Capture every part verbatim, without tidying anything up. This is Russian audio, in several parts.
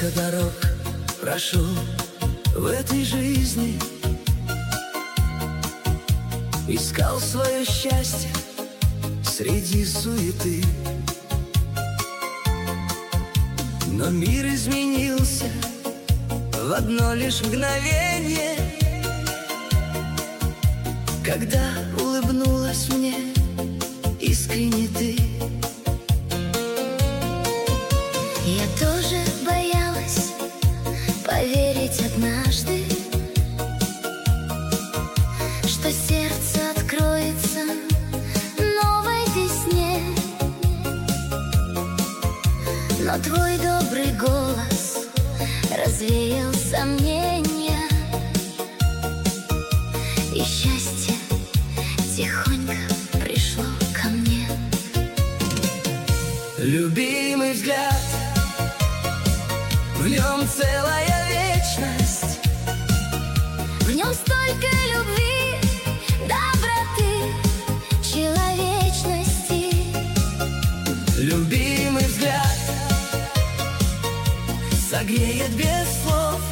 Сколько дорог прошел в этой жизни, искал свое счастье среди суеты. Но мир изменился в одно лишь мгновение, когда улыбнулась мне искренне ты. Я тоже боялась поверить однажды, что сердце откроется новой весне. Но твой добрый голос развеял сомнения, и счастье тихонько пришло ко мне. Любимый взгляд, в нем целая вечность, в нем столько любви, доброты, человечности. Любимый взгляд согреет без слов,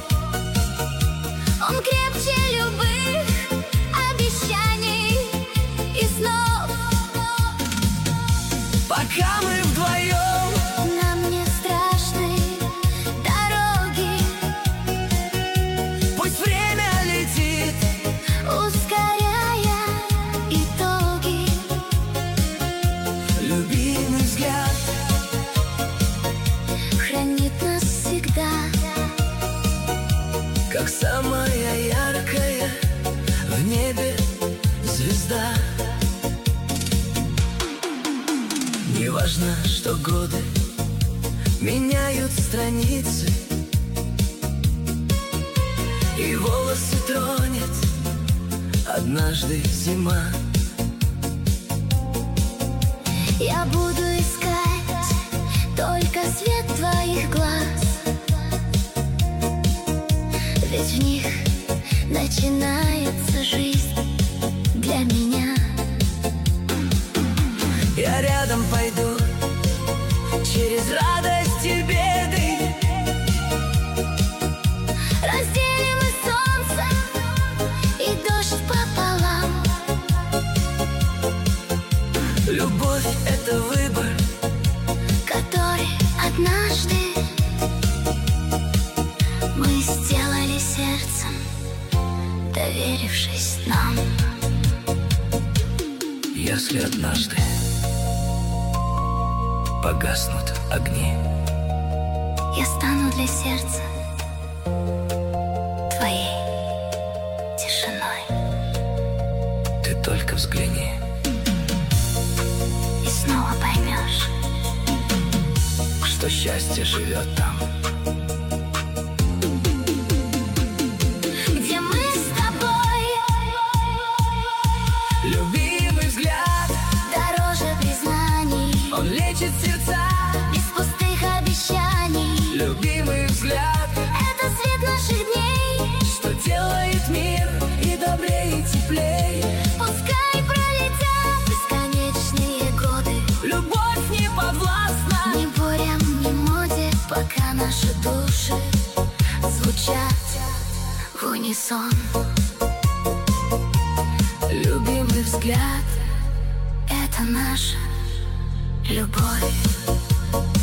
он крепче любых обещаний и снов. Пока мы вдвоем, нам не страшны дороги, пусть время летит, ускоряя итоги. любимый взгляд Хранит нас всегда, как самая яркая в небе звезда. Не важно, что годы меняют страницы, и волосы тронет однажды зима. я буду искать только свет твоих глаз, ведь в них начинается жизнь для меня. Я рядом пойду через радость и беды, Разделим и солнце, и дождь пополам. любовь — это выбор, Который однажды мы сделали сердцем, доверившись нам. если однажды погаснут огни. Я стану для сердца твоей тишиной. Ты только взгляни, И снова поймешь, что счастье живет там, где мы с тобой. любимый взгляд, Дороже признаний, он лечит сердца. без пустых обещаний. Любимый взгляд, Это свет наших дней. что делает мир и добрее, и теплей. Пускай пролетят бесконечные годы, Любовь не подвластна ни бурям, ни моде, пока наши души звучат в унисон. любимый взгляд. Это наша любовь.